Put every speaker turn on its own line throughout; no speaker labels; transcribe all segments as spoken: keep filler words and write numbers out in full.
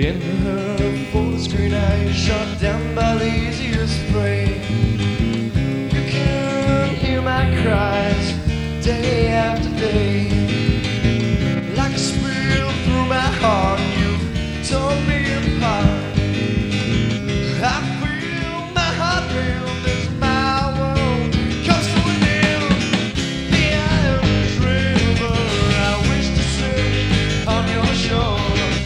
In her full screen eyes shot down by the easiest prey. You can hear my cries day after day. Like a spill through my heart, you've torn me apart. I feel my heart pound as my world comes to an end. The Irish River, I wish to sit on your shore.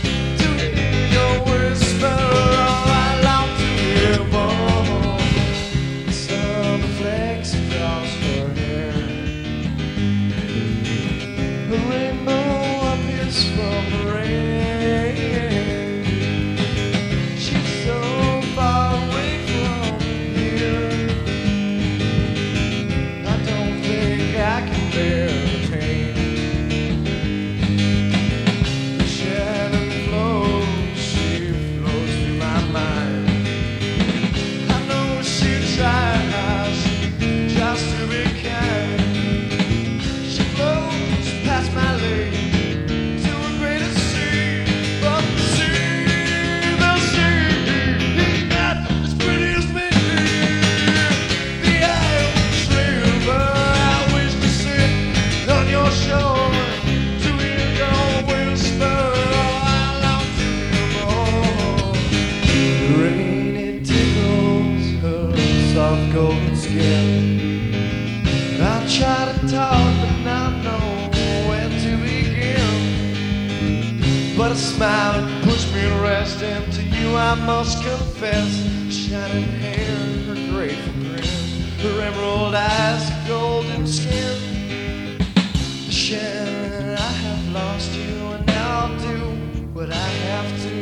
Golden skin. I try to talk, but not know where to begin. But a smile that puts me to rest, and to you I must confess. Shining hair, her grateful grin, her emerald eyes, golden skin. Shannon, I have lost you, and now I'll do what I have to.